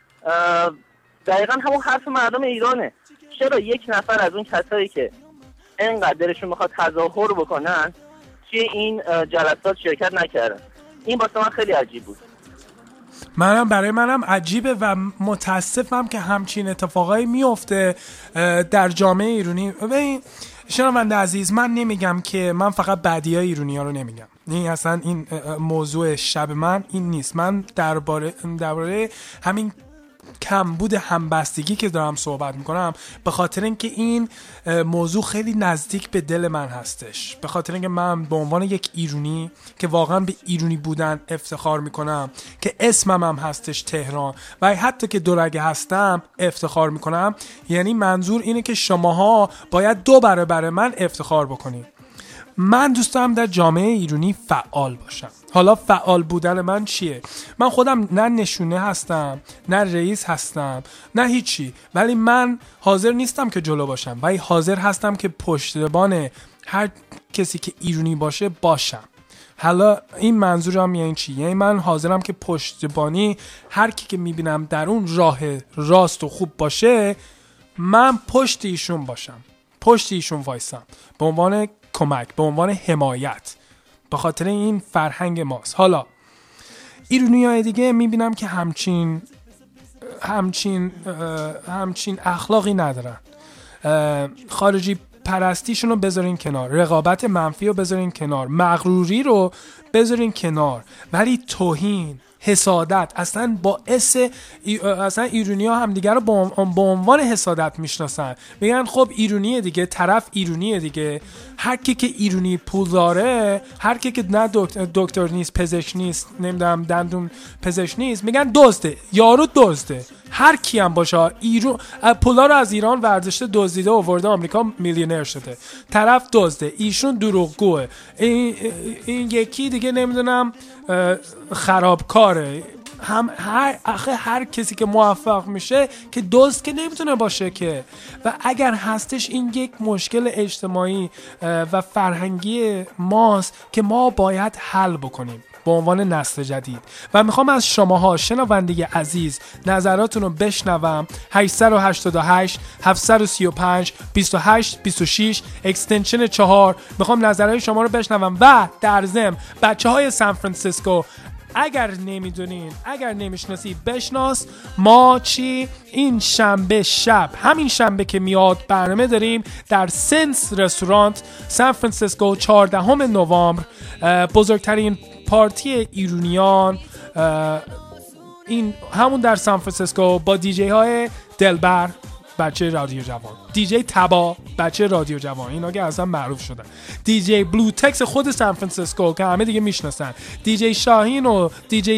دقیقا همون حرف مردم ایرانه. چرا یک نفر از اون کسایی که انقدر دلشون میخواد تظاهر بکنن توی این جلسات شرکت نکردن؟ این واسه من خیلی عجیب بود. برای منم عجیبه و متاسفم که همچین اتفاقایی میفته در جامعه ایرانی. ببین شنونده عزیز، من نمیگم که من فقط بدیای ایرانی‌ها رو نمیگم، این اصلا این موضوع شب من این نیست. من درباره همین کمبود همبستگی که دارم صحبت میکنم به خاطر اینکه این موضوع خیلی نزدیک به دل من هستش، به خاطر اینکه من به عنوان یک ایرانی که واقعا به ایرانی بودن افتخار میکنم، که اسمم هم هستش تهران و حتی که دورگه هستم افتخار میکنم. یعنی منظور اینه که شماها باید 2 برابر من افتخار بکنید. من دوست دارم در جامعه ایرانی فعال باشم. حالا فعال بودن من چیه؟ من خودم نه نشونه هستم، نه رئیس هستم، نه هیچی، ولی من حاضر نیستم که جلو باشم، ولی حاضر هستم که پشتیبان هر کسی که ایرانی باشه باشم. حالا این منظورم یعنی چی؟ یعنی من حاضرم که پشتیبانی هر کی که میبینم در اون راه راست و خوب باشه، من پشت ایشون باشم، پشت ایشون وایسم، به عنوان کمک، به عنوان حمایت، به خاطر این فرهنگ ماست. حالا ایرانیای دیگه میبینم که همچین اخلاقی ندارن. خارجی پرستیشون رو بذارین کنار، رقابت منفی رو بذارین کنار، مغروری رو بذارین کنار، ولی توهین، حسادت اصلا باعث اصلا ایرانی‌ها هم دیگه رو با عنوان حسادت میشناسن. میگن خب ایرانیه دیگه، طرف ایرانیه دیگه، هر کی که ایرانی پول داره، هر کی که نه دکتر نیست، پزشک نیست، نمیدونم دندون پزشک نیست، میگن دزده، یارو دزده. هر کی هم باشه، ایران پولا رو از ایران ورداشته دزدیده آورده آمریکا میلیونر شده، طرف دزده، ایشون دروغگوه، این یکی دیگه نمیدونم خرابکاره، هر کسی که موفق میشه که دزد که نمیتونه باشه که. و اگر هستش این یک مشکل اجتماعی و فرهنگی ماست که ما باید حل بکنیم به عنوان نسل جدید. و میخوام از شماها شنونده عزیز نظراتون رو بشنوم. 888 735 28 26 اکستنشن 4 میخوام نظرهای شما رو بشنوم. و در ضمن بچه‌های سان فرانسیسکو اگر نمیدونین، اگر نمیشناسی بشناس، ما این شنبه شب، همین شنبه که میاد برنامه داریم در سنس رستورانت سان فرانسیسکو 14 نوامبر، بزرگترین پارتی ایرونیان این همون در سان فرانسیسکو با دیجی های دلبر بچه رادیو جوان، دیجی تبا بچه رادیو جوان، اینا که اصلا معروف شدن، دیجی بلو تکس خود سان فرانسیسکو که همه دیگه میشناسن، دیجی شاهین و دیجی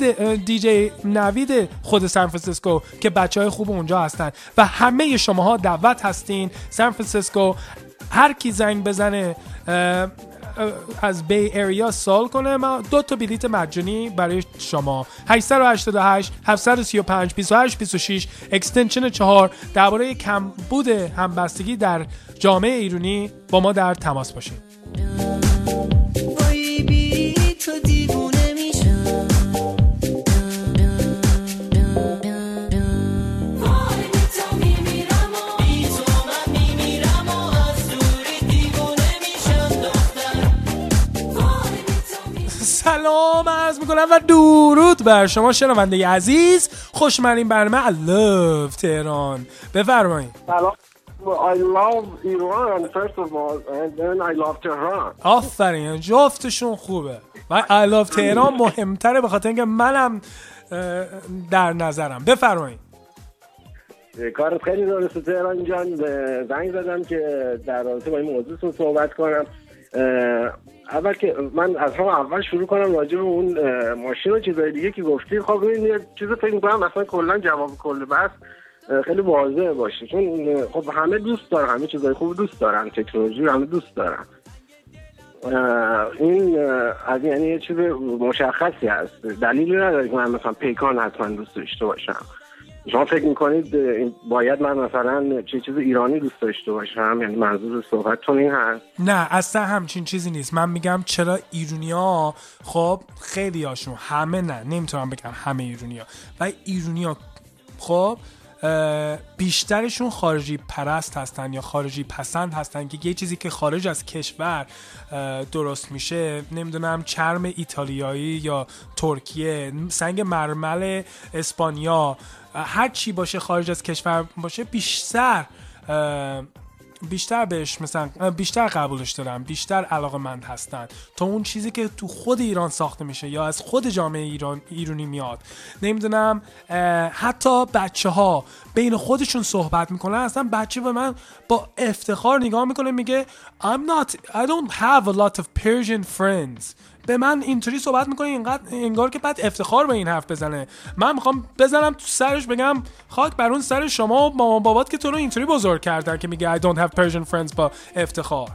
نوید خود سان فرانسیسکو که بچهای خوب اونجا هستن. و همه شماها دعوت هستین سان فرانسیسکو. هر کی زنگ بزنه از بی ایریا سوال کنه، ما 2 تا بلیت مجانی برای شما. 888 735 28 26 اکستنشن 4 درباره کمبود همبستگی در جامعه ایرانی با ما در تماس باشید. سلام عرض میکنم و درود بر شما شنونده عزیز. خوشمرین برنامه I love تهران. بفرمایید. سلام. I love Iran first of all and then I love Tehran. آفرین، جفتشون خوبه. و I love تهران مهمتره به خاطر اینکه منم در نظرم. بفرمایید. کارت خیلی درسته تهران جان. زنگ زدم که در رابطه با این موضوع صحبت کنم. اول که من از هم اول شروع کنم راجع به اون ماشین و چیزای دیگه که گفتی. خب این یه چیز فکر می‌کنم مثلا کلا جواب کل بحث خیلی واضحه باشه، چون خب همه دوست دارن، همه چیزای خوب دوست دارن، تکنولوژی همه دوست دارن. این از یعنی یه چیز مشخصی هست، دلیلی نداره که من مثلا پیکان حتما دوست داشته باشم. شما فکر میکنید باید من مثلا چیز ایرانی دوست داشته باشم؟ یعنی منظور صحبتتون این هست؟ نه اصلا همچین چیزی نیست. من میگم چرا ایرونیا، خب خیلی هاشون، همه نه، نمیتونم بگم همه ایرونیا، و ایرونیا خب بیشترشون خارجی پرست هستن یا خارجی پسند هستن که یه چیزی که خارج از کشور درست میشه، نمیدونم چرم ایتالیایی یا ترکیه، سنگ مرمل اسپانیا، هر چی باشه خارج از کشور باشه بیشتر بهش مثلا بیشتر قبولش دارن، بیشتر علاقه‌مند هستن تا اون چیزی که تو خود ایران ساخته میشه یا از خود جامعه ایرانی میاد. نمیدونم حتی بچه‌ها بین خودشون صحبت میکنن، اصلا بچه به من با افتخار نگاه میکنه میگه I don't have a lot of Persian friends. به من اینطوری صحبت میکنه اینقدر انگار که بعد افتخار به این حرف بزنه. من میخوام بزنم تو سرش بگم خاک بر اون سر شما و مامان بابات که تو رو اینطوری بزرگ کردن که میگه I don't have Persian friends با افتخار.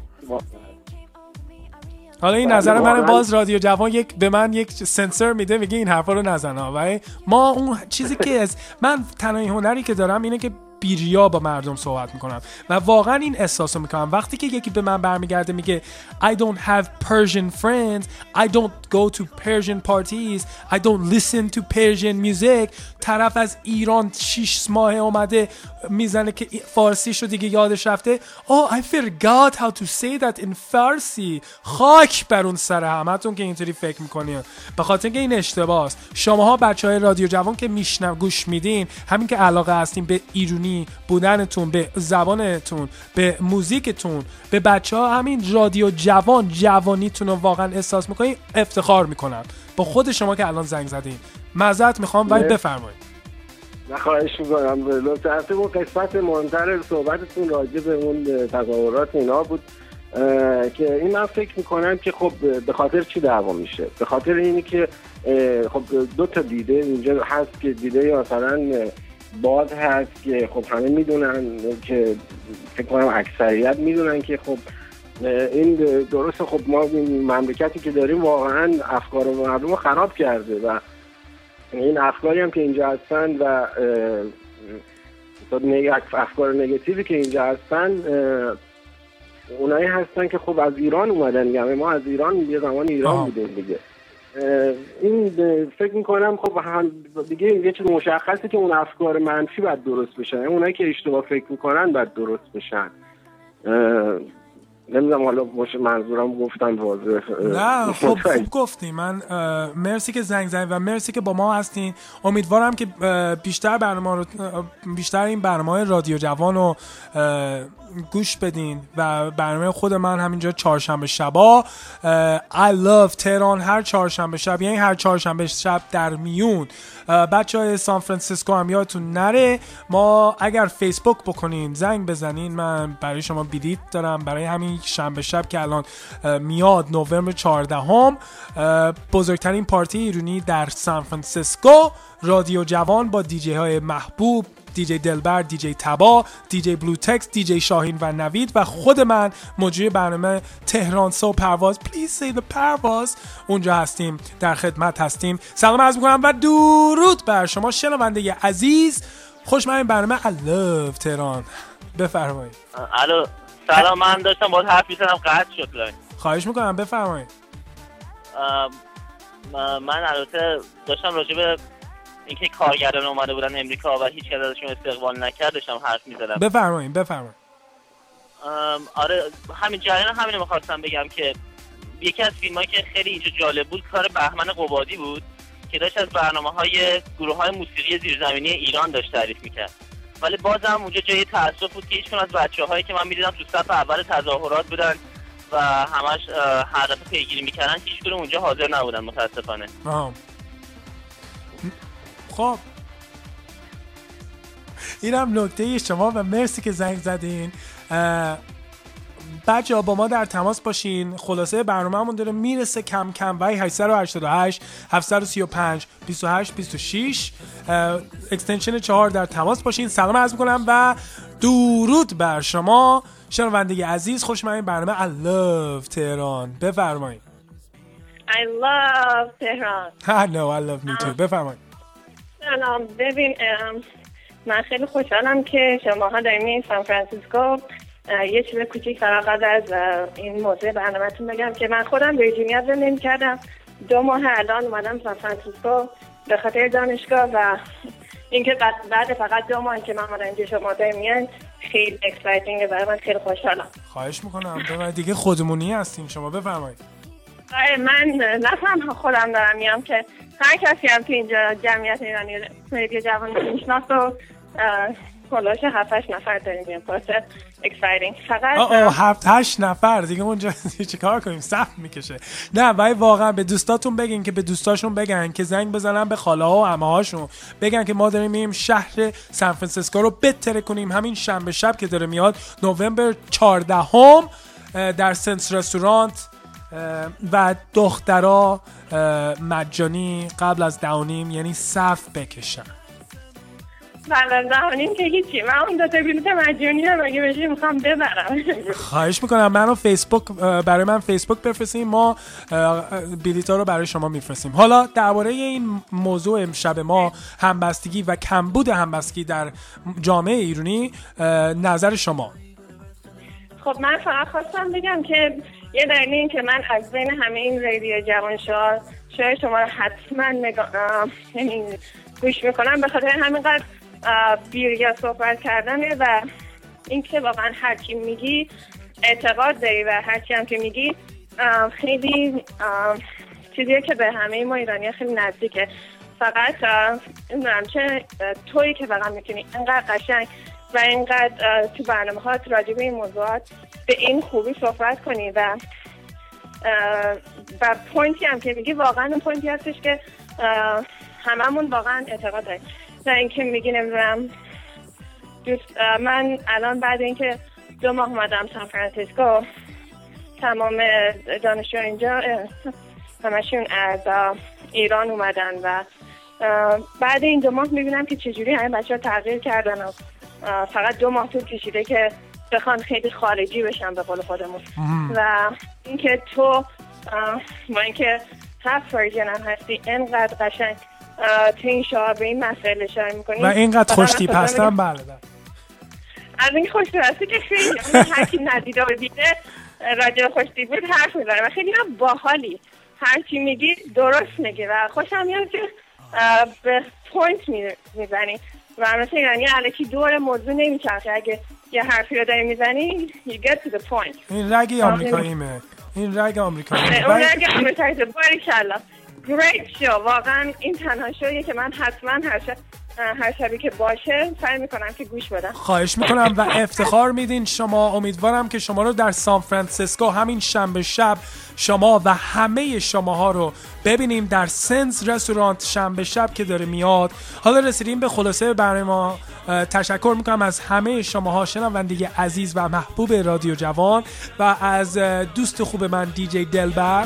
حالا این نظر من، باز رادیو جوان به من یک سنسور میده میگه این حرفا رو نزن. و ما اون چیزی که از من تنها هنری که دارم اینه که بیریا با مردم صحبت میکنم و واقعا این احساسو میکنم وقتی که یکی به من برمیگرده میگه I don't have Persian friends, I don't go to Persian parties, I don't listen to Persian music. طرف از ایران 6 ماه اومده میزنه که فارسیشو دیگه یادش رفته. Oh I forgot how to say that in فارسی. خاک بر اون سر همتون که اینطوری فکر میکنین، به خاطر اینکه این اشتباه است. شماها بچهای رادیو جوان که گوش میدین، همین که علاقه هستین به ایرونی بودنتون، به زبانتون، به موزیکتون، به بچه‌ها همین رادیو جوان جوانیتون رو واقعا احساس میکنین، افتخار میکنن با خود شما که الان زنگ زدین. معذرت میخوام ولی بفرمایید. خواهش میکنم. لطفاً اون قسمت مهمتر صحبتتون راجع به اون تظاهرات اینا بود که این من فکر میکنم که خب به خاطر چی دعوا میشه؟ به خاطر اینی که خب 2 تا دیده اینجا هست که دیده مثلا باد هست که خب همه میدونن که فکر کنم اکثریت میدونن که خب این درسته. خب ما این مملکتی که داریم واقعا افکار و مردم رو خراب کرده و این افکاری هم که اینجا هستن و افکار نگاتیوی که اینجا هستن اونایی هستن که خب از ایران اومدن دیگه. ما از ایران یه زمان ایران بودیم دیگه. این فکر میکنم خب دیگه یه چیز مشخصه که اون افکار منفی باید درست بشن، اونایی که اشتباه فکر میکنن باید درست بشن. نمیدونم حالا منظورم گفتم واضح. نه خب خوب گفتی. من مرسی که زنگ زدید و مرسی که با ما هستین. امیدوارم که بیشتر این برنامه رادیو جوان رو گوش بدین و برنامه خود من همینجا چهارشنبه شبا I love تهران هر چهارشنبه شب، یعنی هر چهارشنبه شب در میون. بچهای سان فرانسیسکو هم یادتون نره، ما اگر فیسبوک بکنین زنگ بزنین من برای شما بلیط دارم برای همین شنبه شب که الان میاد نوامبر 14 بزرگترین پارتی ایرانی در سان فرانسیسکو. رادیو جوان با دیجی های محبوب، دیجی دلبر، دیجی تبا، دیجی بلو تکس، دیجی شاهین و نوید و خود من مجری برنامه تهران سو پرواز Please say the پرواز اونجا هستیم، در خدمت هستیم. سلام عرض می‌کنم و درود بر شما شنونده عزیز. خوشمزه برنامه I love تهران. بفرمایید. الو سلام، من داشتم باهات حرف می‌زدم قطع شد لاین. خواهش می‌کنم بفرمایید. من البته داشتم راجع به اینکه کارگران اومده بودن امریکا و هیچ کس ازشون استقبال نکرد داشتم حرف می‌زدم. بفرمایید. آره همین جریان همین رو می‌خواستم بگم که یکی از فیلمایی که خیلی اینجا جالب بود کار بهمن قبادی بود که داشت از برنامه‌های گروه‌های موسیقی زیرزمینی ایران داشت تعریف می‌کرد. ولی بازم اونجا جای تأسف بود که هیچکدوم از بچه‌هایی که من می‌دیدم تو صف اول تظاهرات بودن و همش هر دفعه پیگیری می‌کردن هیچکدوم اونجا حاضر نبودن متأسفانه. خب اینم نکته شما و مرسی که زنگ زدین. بچه‌ها با ما در تماس باشین. خلاصه برنامه‌مون داره میرسه کم کم و 888 735 28 26 اکستنشن 4 در تماس باشین. سلام عرض می‌کنم و درود بر شما شنونده عزیز. خوشمزه برنامه I love تهران. بفرمایید. I love تهران. I know I love me too. بفرمایید. سلام. ببین من خیلی خوشحالم که شماها دارین این سان فرانسیسکو. یه چیز کوچیک فقط از این موضوع برنامه‌تون بگم که من خودم ویرجینیا زندگی می‌کردم 2 ماه الان اومدم سان فرانسیسکو به خاطر دانشگاه و اینکه بعد فقط 2 ماه که من اومدم اینجا شما دارین خیلی اکسایتینگه برای من. خیلی خوشحالم. خواهش می‌کنم. دیگه خودمونی هستیم. شما بفرمایید. من نفهم خودم دارم میام که هر کسی هم که اینجا جمعیت ایرانی رادیو جوان میشناس و کلاش 7-8 نفر داریم میام پاسه اکسایتینگ. فقط 7-8 نفر دیگه اونجا چیکار کنیم؟ صف میکشه. نه ولی واقعا به دوستاتون بگین که به دوستاشون بگن که زنگ بزنن به خاله ها و عمه هاشون بگن که ما داریم میریم شهر سان فرانسیسکو رو بتره کنیم همین شنبه شب که داره میاد نوامبر 14 در سنس رستورانت و دخترها مجانی قبل از 2:30 یعنی صف بکشن. بله 2:30 که هیچی. من اون 2 تا بلیط مجانی رو اگه بشه میخوام ببرم. خواهش میکنم منو فیسبوک برای من فیسبوک بفرستین، ما بلیطا رو برای شما میفرستیم. حالا درباره این موضوع امشب ما همبستگی و کمبود همبستگی در جامعه ایرانی نظر شما. خب من فقط خواستم بگم که یه دلیل این که من از بین همه این رادیو جوان شاید شما رو حتما گوش میکنم به خاطر همینقدر بیریا صحبت کردنه و اینکه واقعا هر چی میگی اعتقاد داری و هر چی هم که میگی خیلی چیزیه که به همه ما ایرانی خیلی نزدیکه. فقط نمیدونم چه تویی که واقعا میتونی اینقدر قشنگ و اینقدر تو برنامه ها راجع به این موضوعات به این خوبی صحبت کنی و پوینتی هم که میگی واقعا اون پوینتی هستش که هممون واقعا اعتقاد داریم. نه اینکه میگی نمیدونم من الان بعد اینکه 2 ماه اومدم سان فرانسیسکو تمام دانشجو اینجا همشون از ایران اومدن و بعد این 2 ماه میبینم که چجوری همه بچه ها تغییر کردن و فقط 2 ماه طول کشیده که بخوان خیلی خارجی بشن به قول خودمون و اینکه تو با اینکه 7 ورژن هم هستی اینقدر قشنگ تو این شعار به این مسئله اشاره میکنیم و اینقدر خوشتیپ هستم. بله از این خوشتیپ هستی که خیلی هر کی ندیده و دیده راجع به خوشتیپی حرف میزنه و خیلی هم باحالی، هر چی میگی درست میگی و خوشم میاد که به پوینت میزنی و مثل یعنی الکی دور موضوع نمیچرخه. اگه یه حرفی رو داری میزنی you get to the point. این رگ آمریکاییمه، این رگ آمریکاییمه. اون رگ آمریکاییمه. باریکالله. great show. واقعا این تنها شویه که من حتما هر شبی که باشه سعی میکنم که گوش بدم. خواهش میکنم و افتخار میدین شما. امیدوارم که شما رو در سان فرانسیسکو همین شنبه شب شما و همه شماها رو ببینیم در سنز رستوران شنبه شب که داره میاد. حالا رسیدیم به خلاصه برنامه ما. تشکر میکنم از همه شماها شنونده عزیز و محبوب رادیو جوان و از دوست خوب من دیجی دلبر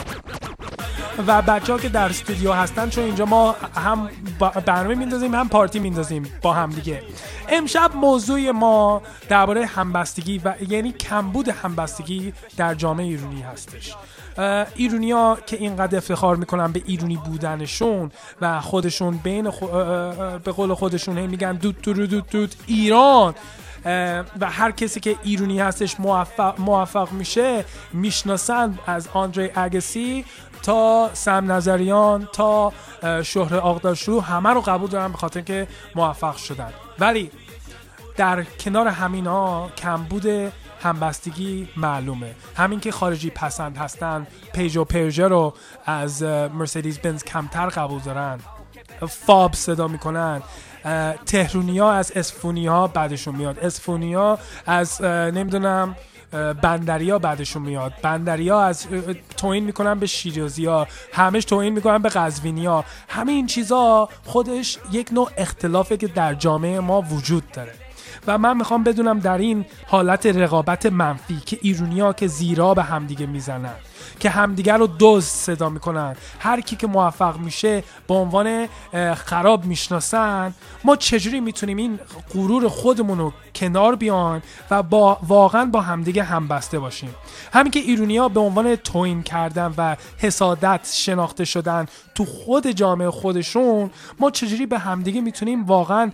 و بچه‌ها که در استودیو هستن، چون اینجا ما هم برنامه میندازیم هم پارتی میندازیم با هم دیگه. امشب موضوع ما درباره همبستگی و یعنی کمبود همبستگی در جامعه ایرانی هستش. ایرانی‌ها که اینقدر افتخار میکنن به ایرانی بودنشون و خودشون به قول خودشون میگن دود ایران و هر کسی که ایرانی هستش موفق میشه میشناسن، از آندری اگاسی تا سم نظریان تا شهر آقدارشو همه رو قبول دارن به خاطر که موفق شدن. ولی در کنار همینا کمبود همبستگی معلومه. همین که خارجی پسند هستن، پیجو پرژه رو از مرسدس بنز کمتر قبول دارن، فاب صدا میکنن. تهرونیا از اصفونیا بعدشون میاد، اصفونیا از نمیدونم بندریا بعدشون میاد، بندریا از توهین میکنن به شیرازیا، همش توهین میکنن به قزوینیا. همه این چیزا خودش یک نوع اختلافه که در جامعه ما وجود داره و من میخوام بدونم در این حالت رقابت منفی که ایرانی‌ها که زیرا به همدیگه میزنن، که همدیگه رو دزد صدا میکنن، هر کی که موفق میشه به عنوان خراب میشناسن، ما چجوری میتونیم این غرور خودمون رو کنار بیان و واقعا با همدیگه همبسته باشیم؟ همین که ایرانی‌ها به عنوان توهین کردن و حسادت شناخته شدن تو خود جامعه خودشون، ما چجوری به همدیگه میتونیم واقعا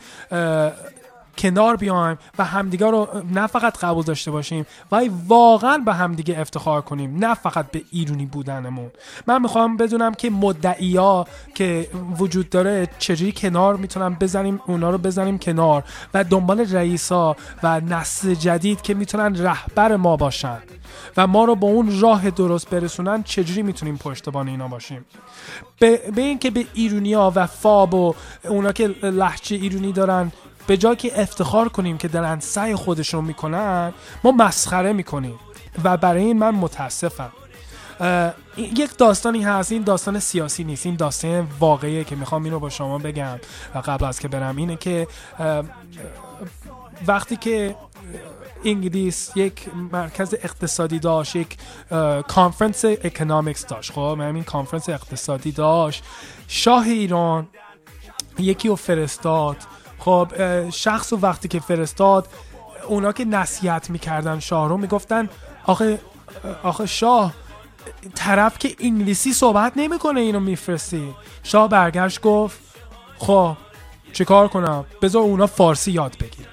کنار بیایم و همدیگه رو نه فقط قبول داشته باشیم و واقعا به همدیگه افتخار کنیم، نه فقط به ایرانی بودنمون. من میخوام بدونم که مدعیا که وجود داره چجوری کنار میتونم بزنیم، اونا رو بزنیم کنار و دنبال رئیسا و نسل جدید که میتونن رهبر ما باشن و ما رو به اون راه درست برسونن، چجوری میتونیم پشتیبان اینا باشیم. به این که به ایرانی‌ها و فاب و اونا که لهجه ایرانی دارن به جای که افتخار کنیم که دارن سعی خودشون میکنن، ما مسخره میکنیم و برای این من متاسفم. یک داستانی هست، این داستان سیاسی نیست، این داستان واقعیه که میخوام اینو با شما بگم و قبل از که برم اینه که وقتی که انگلیس یک مرکز اقتصادی داشت، یک کانفرنس اکونومیکس داشت، خب همین کانفرنس اقتصادی داشت، شاه ایران یکی رو فرستاد. خب شخص رو وقتی که فرستاد، اونا که نصیحت میکردن شاه رو میگفتن آخه شاه، طرف که انگلیسی صحبت نمیکنه اینو میفرستی. شاه برگشت گفت خب چه کار کنم، بذار اونا فارسی یاد بگیرن.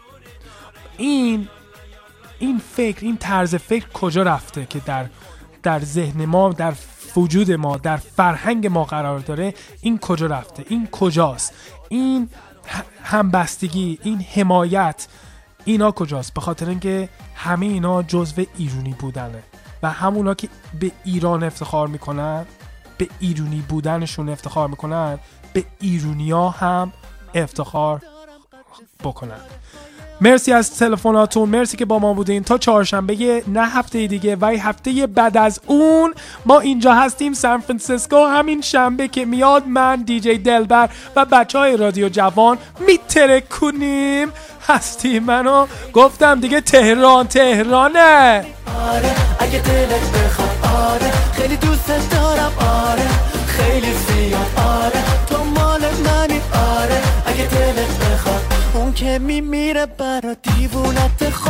این فکر، این طرز فکر کجا رفته که در ذهن ما، در وجود ما، در فرهنگ ما قرار داره؟ این کجا رفته؟ این کجاست؟ این همبستگی، این حمایت، اینا کجاست؟ به خاطر اینکه همه اینا جزو ایرانی بودنه و همونا که به ایران افتخار میکنن، به ایرانی بودنشون افتخار میکنن، به ایرانی‌ها هم افتخار بکنن. مرسی از تلفناتون، مرسی که با ما بودین. تا چهارشنبه، نه هفته دیگه و هفته بعد از اون ما اینجا هستیم سان فرانسیسکو. همین شنبه که میاد من دیجی دلبر و بچهای رادیو جوان میترکونیم. هستی منو گفتم دیگه، تهرانه. آره اگه دلت بخواد، آره خیلی دوست دارم، آره خیلی زیاد، آره تو مال منی، آره اگه دلت بخواد. اون که میمیره برا دیوونت